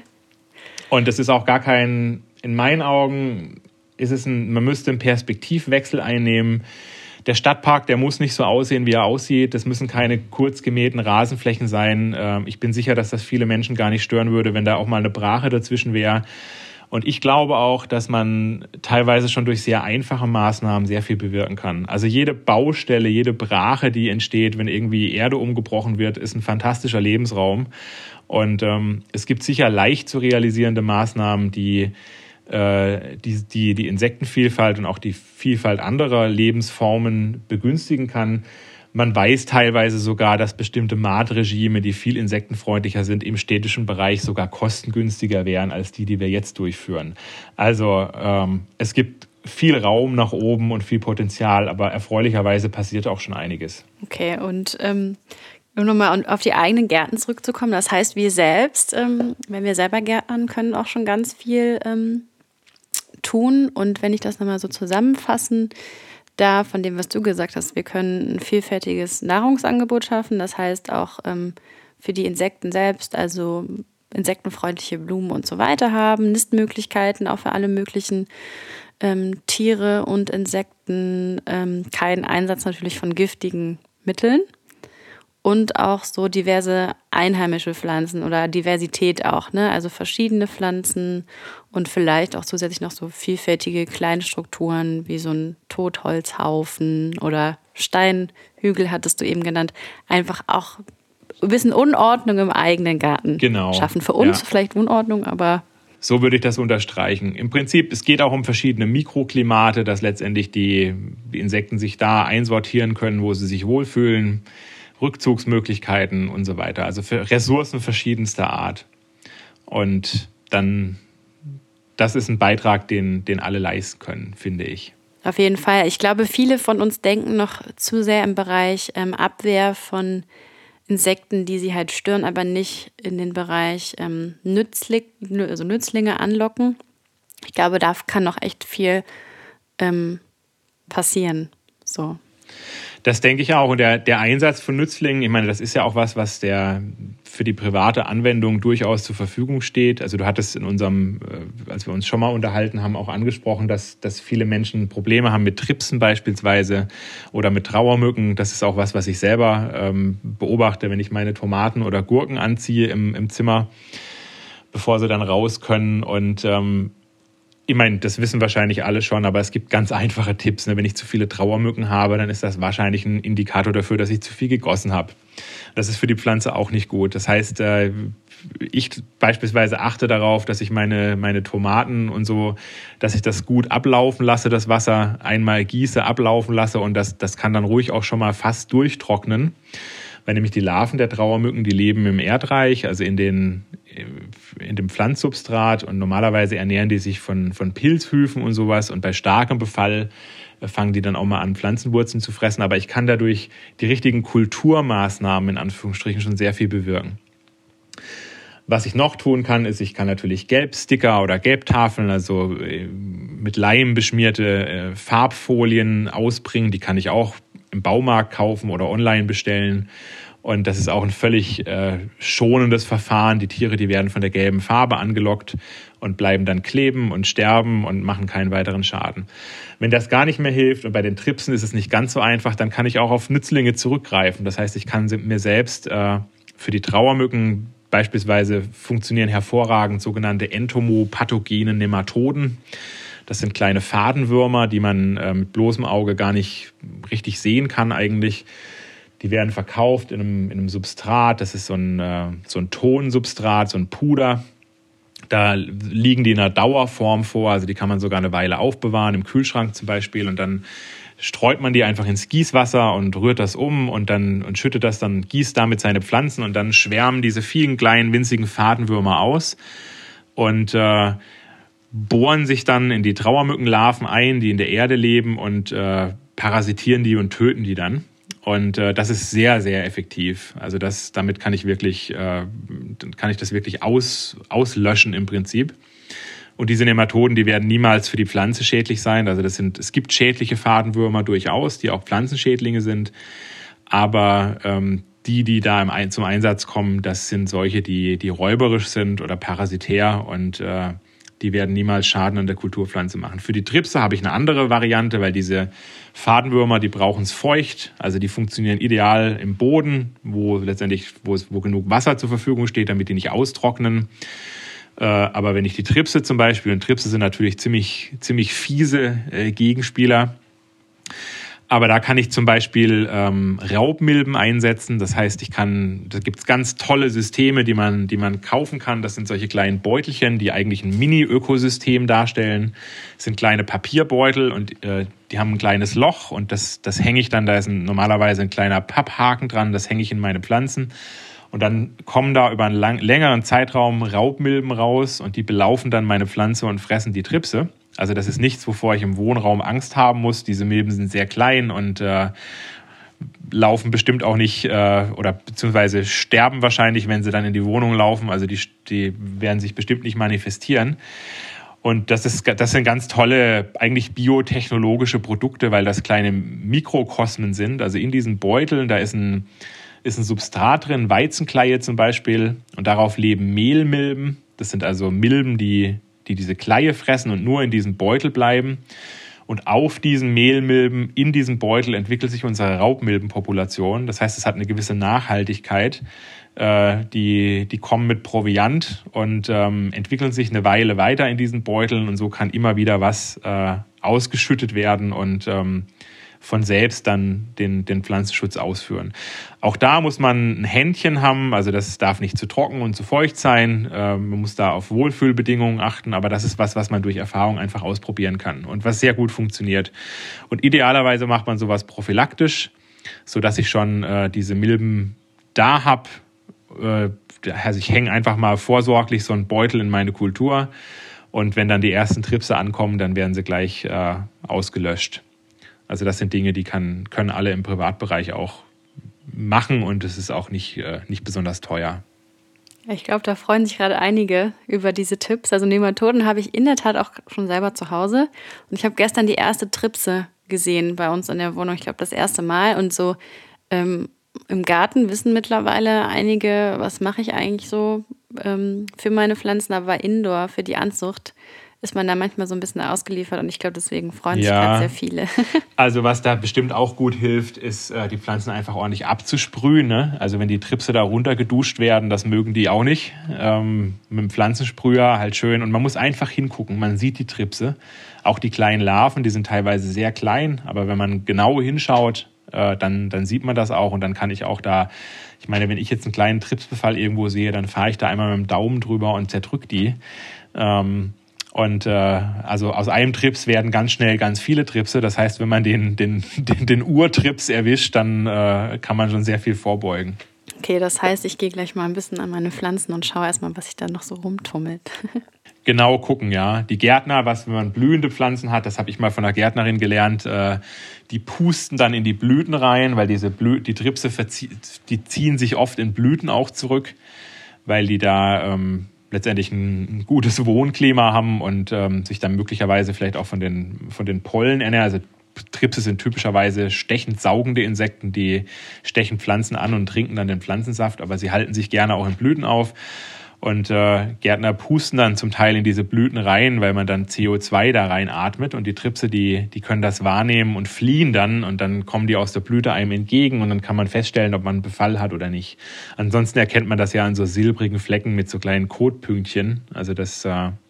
Und das ist auch in meinen Augen, man müsste einen Perspektivwechsel einnehmen. Der Stadtpark, der muss nicht so aussehen, wie er aussieht. Das müssen keine kurz gemähten Rasenflächen sein. Ich bin sicher, dass das viele Menschen gar nicht stören würde, wenn da auch mal eine Brache dazwischen wäre. Und ich glaube auch, dass man teilweise schon durch sehr einfache Maßnahmen sehr viel bewirken kann. Also jede Baustelle, jede Brache, die entsteht, wenn irgendwie Erde umgebrochen wird, ist ein fantastischer Lebensraum. Und es gibt sicher leicht zu realisierende Maßnahmen, die Insektenvielfalt und auch die Vielfalt anderer Lebensformen begünstigen kann. Man weiß teilweise sogar, dass bestimmte Maatregime, die viel insektenfreundlicher sind, im städtischen Bereich sogar kostengünstiger wären als die wir jetzt durchführen. Also es gibt viel Raum nach oben und viel Potenzial, aber erfreulicherweise passiert auch schon einiges. Okay, und Um nochmal auf die eigenen Gärten zurückzukommen, das heißt, wir selbst, wenn wir selber gärtnern, können auch schon ganz viel tun. Und wenn ich das nochmal so zusammenfassen darf, von dem, was du gesagt hast, wir können ein vielfältiges Nahrungsangebot schaffen. Das heißt auch für die Insekten selbst, also insektenfreundliche Blumen und so weiter haben, Nistmöglichkeiten auch für alle möglichen Tiere und Insekten, keinen Einsatz natürlich von giftigen Mitteln. Und auch so diverse einheimische Pflanzen oder Diversität auch, ne? Also verschiedene Pflanzen und vielleicht auch zusätzlich noch so vielfältige kleine Strukturen wie so ein Totholzhaufen oder Steinhügel, hattest du eben genannt. Einfach auch ein bisschen Unordnung im eigenen Garten schaffen. Für uns vielleicht Unordnung, aber... So würde ich das unterstreichen. Im Prinzip, es geht auch um verschiedene Mikroklimate, dass letztendlich die Insekten sich da einsortieren können, wo sie sich wohlfühlen. Rückzugsmöglichkeiten und so weiter. Also für Ressourcen verschiedenster Art. Und dann, das ist ein Beitrag, den alle leisten können, finde ich. Auf jeden Fall. Ich glaube, viele von uns denken noch zu sehr im Bereich Abwehr von Insekten, die sie halt stören, aber nicht in den Bereich Nützlinge anlocken. Ich glaube, da kann noch echt viel passieren. So. Das denke ich auch. Und der Einsatz von Nützlingen, ich meine, das ist ja auch was für die private Anwendung durchaus zur Verfügung steht. Also du hattest in unserem, als wir uns schon mal unterhalten haben, auch angesprochen, dass viele Menschen Probleme haben mit Tripsen beispielsweise oder mit Trauermücken. Das ist auch was ich selber beobachte, wenn ich meine Tomaten oder Gurken anziehe im Zimmer, bevor sie dann raus können. Und ich meine, das wissen wahrscheinlich alle schon, aber es gibt ganz einfache Tipps. Wenn ich zu viele Trauermücken habe, dann ist das wahrscheinlich ein Indikator dafür, dass ich zu viel gegossen habe. Das ist für die Pflanze auch nicht gut. Das heißt, ich beispielsweise achte darauf, dass ich meine Tomaten und so, dass ich das gut ablaufen lasse, das Wasser einmal gieße, ablaufen lasse und das kann dann ruhig auch schon mal fast durchtrocknen. Weil nämlich die Larven der Trauermücken, die leben im Erdreich, also in dem Pflanzsubstrat und normalerweise ernähren die sich von Pilzhüfen und sowas und bei starkem Befall fangen die dann auch mal an, Pflanzenwurzeln zu fressen. Aber ich kann dadurch die richtigen Kulturmaßnahmen in Anführungsstrichen schon sehr viel bewirken. Was ich noch tun kann, ist, ich kann natürlich Gelbsticker oder Gelbtafeln, also mit Leim beschmierte Farbfolien ausbringen. Die kann ich auch im Baumarkt kaufen oder online bestellen. Und das ist auch ein völlig schonendes Verfahren. Die Tiere, die werden von der gelben Farbe angelockt und bleiben dann kleben und sterben und machen keinen weiteren Schaden. Wenn das gar nicht mehr hilft und bei den Tripsen ist es nicht ganz so einfach, dann kann ich auch auf Nützlinge zurückgreifen. Das heißt, ich kann mir selbst für die Trauermücken beispielsweise funktionieren hervorragend sogenannte entomopathogene Nematoden. Das sind kleine Fadenwürmer, die man mit bloßem Auge gar nicht richtig sehen kann eigentlich. Die werden verkauft in einem Substrat. Das ist so ein Tonsubstrat, so ein Puder. Da liegen die in einer Dauerform vor. Also die kann man sogar eine Weile aufbewahren, im Kühlschrank zum Beispiel. Und dann streut man die einfach ins Gießwasser und rührt das um und schüttet das dann, gießt damit seine Pflanzen. Und dann schwärmen diese vielen kleinen, winzigen Fadenwürmer aus. Und bohren sich dann in die Trauermückenlarven ein, die in der Erde leben und parasitieren die und töten die dann. Und das ist sehr, sehr effektiv. Also damit kann ich das wirklich auslöschen im Prinzip. Und diese Nematoden, die werden niemals für die Pflanze schädlich sein. Also es gibt schädliche Fadenwürmer durchaus, die auch Pflanzenschädlinge sind. Aber die da zum Einsatz kommen, das sind solche, die räuberisch sind oder parasitär und die werden niemals Schaden an der Kulturpflanze machen. Für die Tripse habe ich eine andere Variante, weil diese Fadenwürmer, die brauchen es feucht. Also die funktionieren ideal im Boden, wo genug Wasser zur Verfügung steht, damit die nicht austrocknen. Aber wenn ich die Tripse zum Beispiel, und Tripse sind natürlich ziemlich fiese Gegenspieler, aber da kann ich zum Beispiel Raubmilben einsetzen. Das heißt, da gibt es ganz tolle Systeme, die man kaufen kann. Das sind solche kleinen Beutelchen, die eigentlich ein Mini-Ökosystem darstellen. Das sind kleine Papierbeutel und die haben ein kleines Loch und das hänge ich dann, da ist normalerweise ein kleiner Papphaken dran, das hänge ich in meine Pflanzen. Und dann kommen da über einen längeren Zeitraum Raubmilben raus und die belaufen dann meine Pflanze und fressen die Tripse. Also das ist nichts, wovor ich im Wohnraum Angst haben muss. Diese Milben sind sehr klein und laufen bestimmt auch nicht oder beziehungsweise sterben wahrscheinlich, wenn sie dann in die Wohnung laufen. Also die werden sich bestimmt nicht manifestieren. Und das sind ganz tolle, eigentlich biotechnologische Produkte, weil das kleine Mikrokosmen sind. Also in diesen Beuteln, da ist ein Substrat drin, Weizenkleie zum Beispiel, und darauf leben Mehlmilben. Das sind also Milben, die diese Kleie fressen und nur in diesem Beutel bleiben. Und auf diesen Mehlmilben, in diesem Beutel, entwickelt sich unsere Raubmilbenpopulation. Das heißt, es hat eine gewisse Nachhaltigkeit. Die kommen mit Proviant und entwickeln sich eine Weile weiter in diesen Beuteln. Und so kann immer wieder was ausgeschüttet werden und von selbst dann den Pflanzenschutz ausführen. Auch da muss man ein Händchen haben, also das darf nicht zu trocken und zu feucht sein. Man muss da auf Wohlfühlbedingungen achten, aber das ist was man durch Erfahrung einfach ausprobieren kann und was sehr gut funktioniert. Und idealerweise macht man sowas prophylaktisch, sodass ich schon diese Milben da habe. Also ich hänge einfach mal vorsorglich so einen Beutel in meine Kultur und wenn dann die ersten Tripse ankommen, dann werden sie gleich ausgelöscht. Also das sind Dinge, die können alle im Privatbereich auch machen und es ist auch nicht besonders teuer. Ich glaube, da freuen sich gerade einige über diese Tipps. Also Nematoden habe ich in der Tat auch schon selber zu Hause. Und ich habe gestern die erste Tripse gesehen bei uns in der Wohnung. Ich glaube, das erste Mal. Und so im Garten wissen mittlerweile einige, was mache ich eigentlich so für meine Pflanzen. Aber Indoor, für die Anzucht, ist man da manchmal so ein bisschen ausgeliefert und ich glaube, deswegen freuen sich gerade sehr viele. Also was da bestimmt auch gut hilft, ist, die Pflanzen einfach ordentlich abzusprühen. Ne? Also wenn die Tripse da runtergeduscht werden, das mögen die auch nicht. Mit dem Pflanzensprüher halt schön. Und man muss einfach hingucken, man sieht die Tripse. Auch die kleinen Larven, die sind teilweise sehr klein, aber wenn man genau hinschaut, dann sieht man das auch und dann kann ich auch da, ich meine, wenn ich jetzt einen kleinen Tripsbefall irgendwo sehe, dann fahre ich da einmal mit dem Daumen drüber und zerdrück die. Und also aus einem Trips werden ganz schnell ganz viele Tripse. Das heißt, wenn man den Urtrips erwischt, dann kann man schon sehr viel vorbeugen. Okay, das heißt, ich gehe gleich mal ein bisschen an meine Pflanzen und schaue erstmal, was sich da noch so rumtummelt. Genau gucken, ja. Die Gärtner, wenn man blühende Pflanzen hat, das habe ich mal von einer Gärtnerin gelernt, die pusten dann in die Blüten rein, weil die Tripse die ziehen sich oft in Blüten auch zurück, weil die da letztendlich ein gutes Wohnklima haben und sich dann möglicherweise vielleicht auch von den Pollen ernähren. Also Tripse sind typischerweise stechend saugende Insekten, die stechen Pflanzen an und trinken dann den Pflanzensaft, aber sie halten sich gerne auch in Blüten auf. Und Gärtner pusten dann zum Teil in diese Blüten rein, weil man dann CO2 da rein atmet und die Tripse, die können das wahrnehmen und fliehen dann und dann kommen die aus der Blüte einem entgegen und dann kann man feststellen, ob man einen Befall hat oder nicht. Ansonsten erkennt man das ja an so silbrigen Flecken mit so kleinen Kotpünktchen. Also das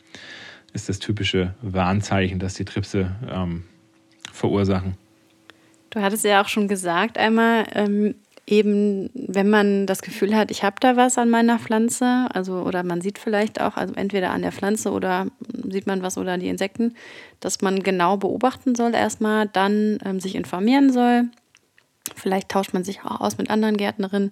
ist das typische Warnzeichen, das die Tripse verursachen. Du hattest ja auch schon gesagt einmal, eben, wenn man das Gefühl hat, ich habe da was an meiner Pflanze, also oder man sieht vielleicht auch, also entweder an der Pflanze oder sieht man was oder die Insekten, dass man genau beobachten soll erstmal, dann sich informieren soll. Vielleicht tauscht man sich auch aus mit anderen Gärtnerinnen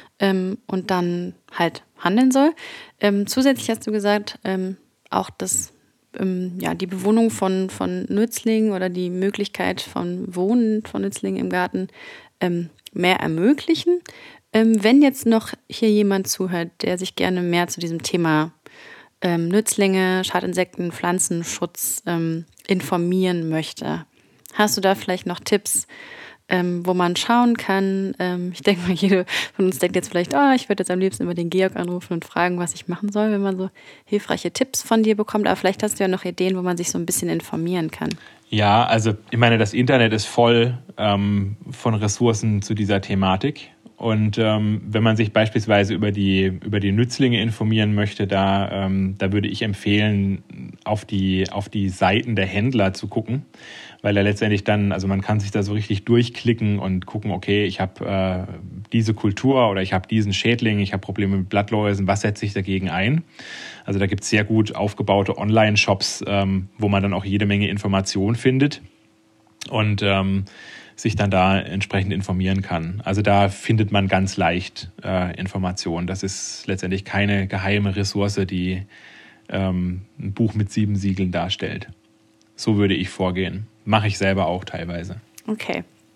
und dann halt handeln soll. Zusätzlich hast du gesagt, auch das die Bewohnung von Nützlingen oder die Möglichkeit von Wohnen von Nützlingen im Garten mehr ermöglichen. Wenn jetzt noch hier jemand zuhört, der sich gerne mehr zu diesem Thema Nützlinge, Schadinsekten, Pflanzenschutz informieren möchte, hast du da vielleicht noch Tipps, wo man schauen kann? Ich denke mal, jede von uns denkt jetzt vielleicht, ich würde jetzt am liebsten über den Georg anrufen und fragen, was ich machen soll, wenn man so hilfreiche Tipps von dir bekommt. Aber vielleicht hast du ja noch Ideen, wo man sich so ein bisschen informieren kann. Ja, also ich meine, das Internet ist voll von Ressourcen zu dieser Thematik. Und wenn man sich beispielsweise über die Nützlinge informieren möchte, da würde ich empfehlen, auf die Seiten der Händler zu gucken, weil er letztendlich dann, also man kann sich da so richtig durchklicken und gucken, okay, ich habe diese Kultur oder ich habe diesen Schädling, ich habe Probleme mit Blattläusen, was setze ich dagegen ein? Also da gibt es sehr gut aufgebaute Online-Shops, wo man dann auch jede Menge Informationen findet und sich dann da entsprechend informieren kann. Also da findet man ganz leicht Informationen. Das ist letztendlich keine geheime Ressource, die ein Buch mit 7 Siegeln darstellt. So würde ich vorgehen. Mache ich selber auch teilweise. Okay.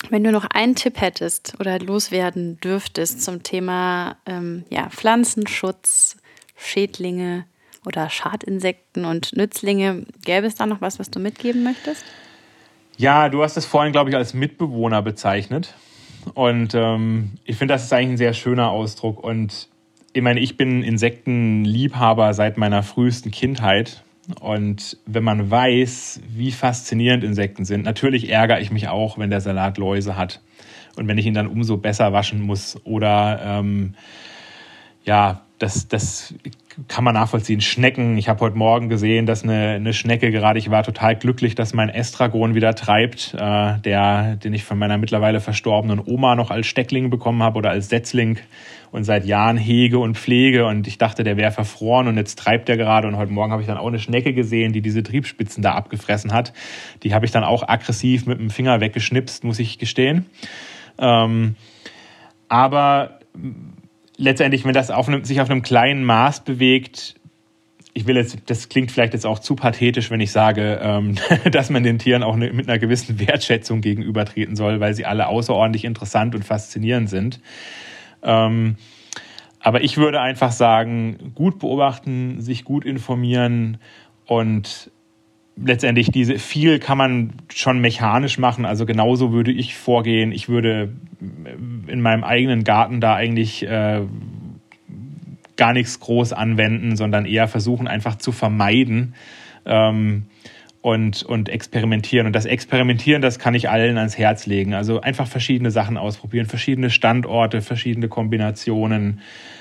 Wenn du noch einen Tipp hättest oder loswerden dürftest zum Thema Pflanzenschutz, Schädlinge oder Schadinsekten und Nützlinge, gäbe es da noch was du mitgeben möchtest? Ja, du hast es vorhin, glaube ich, als Mitbewohner bezeichnet. Und ich finde, das ist eigentlich ein sehr schöner Ausdruck. Und ich meine, ich bin Insektenliebhaber seit meiner frühesten Kindheit. Und wenn man weiß, wie faszinierend Insekten sind, natürlich ärgere ich mich auch, wenn der Salat Läuse hat und wenn ich ihn dann umso besser waschen muss. Oder das kann man nachvollziehen. Schnecken. Ich habe heute Morgen gesehen, dass eine Schnecke gerade, ich war total glücklich, dass mein Estragon wieder treibt, den ich von meiner mittlerweile verstorbenen Oma noch als Steckling bekommen habe oder als Setzling und seit Jahren hege und pflege. Und ich dachte, der wäre verfroren und jetzt treibt er gerade. Und heute Morgen habe ich dann auch eine Schnecke gesehen, die diese Triebspitzen da abgefressen hat. Die habe ich dann auch aggressiv mit dem Finger weggeschnipst, muss ich gestehen. Aber letztendlich, wenn das sich auf einem kleinen Maß bewegt, das klingt vielleicht jetzt auch zu pathetisch, wenn ich sage, dass man den Tieren auch mit einer gewissen Wertschätzung gegenübertreten soll, weil sie alle außerordentlich interessant und faszinierend sind. Aber ich würde einfach sagen, gut beobachten, sich gut informieren und letztendlich viel kann man schon mechanisch machen. Also genauso würde ich vorgehen. Ich würde in meinem eigenen Garten da eigentlich gar nichts groß anwenden, sondern eher versuchen einfach zu vermeiden und experimentieren. Und das Experimentieren, das kann ich allen ans Herz legen. Also einfach verschiedene Sachen ausprobieren, verschiedene Standorte, verschiedene Kombinationen.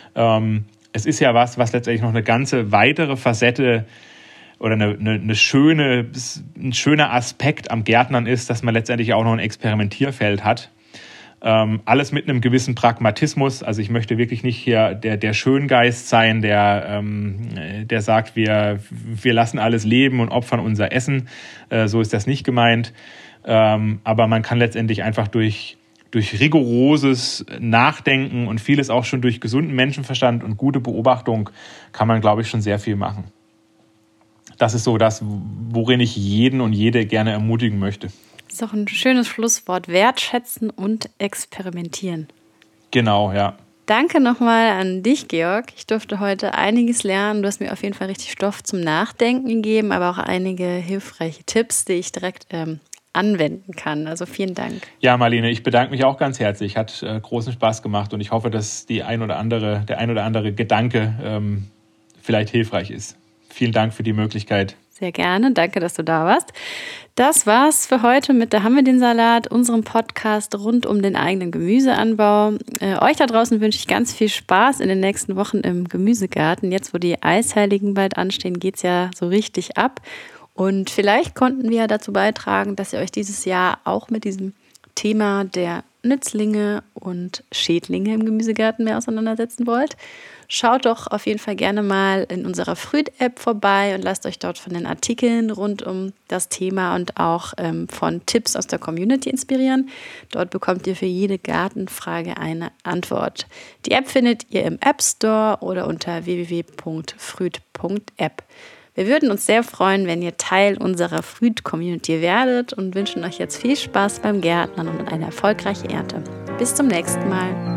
Es ist ja was letztendlich noch eine ganze weitere Facette oder ein schöner Aspekt am Gärtnern ist, dass man letztendlich auch noch ein Experimentierfeld hat. Alles mit einem gewissen Pragmatismus. Also ich möchte wirklich nicht hier der Schöngeist sein, der sagt, wir lassen alles leben und opfern unser Essen. So ist das nicht gemeint. Aber man kann letztendlich einfach durch rigoroses Nachdenken und vieles auch schon durch gesunden Menschenverstand und gute Beobachtung kann man, glaube ich, schon sehr viel machen. Das ist so das, worin ich jeden und jede gerne ermutigen möchte. Das ist auch ein schönes Schlusswort. Wertschätzen und experimentieren. Genau, ja. Danke nochmal an dich, Georg. Ich durfte heute einiges lernen. Du hast mir auf jeden Fall richtig Stoff zum Nachdenken gegeben, aber auch einige hilfreiche Tipps, die ich direkt anwenden kann. Also vielen Dank. Ja, Marlene, ich bedanke mich auch ganz herzlich. Hat großen Spaß gemacht und ich hoffe, dass der ein oder andere Gedanke vielleicht hilfreich ist. Vielen Dank für die Möglichkeit. Sehr gerne. Danke, dass du da warst. Das war's für heute mit Da haben wir den Salat, unserem Podcast rund um den eigenen Gemüseanbau. Euch da draußen wünsche ich ganz viel Spaß in den nächsten Wochen im Gemüsegarten. Jetzt, wo die Eisheiligen bald anstehen, geht's ja so richtig ab. Und vielleicht konnten wir dazu beitragen, dass ihr euch dieses Jahr auch mit diesem Thema der Nützlinge und Schädlinge im Gemüsegarten mehr auseinandersetzen wollt. Schaut doch auf jeden Fall gerne mal in unserer Früht-App vorbei und lasst euch dort von den Artikeln rund um das Thema und auch von Tipps aus der Community inspirieren. Dort bekommt ihr für jede Gartenfrage eine Antwort. Die App findet ihr im App Store oder unter www.früht.app. Wir würden uns sehr freuen, wenn ihr Teil unserer Früht-Community werdet und wünschen euch jetzt viel Spaß beim Gärtnern und eine erfolgreiche Ernte. Bis zum nächsten Mal.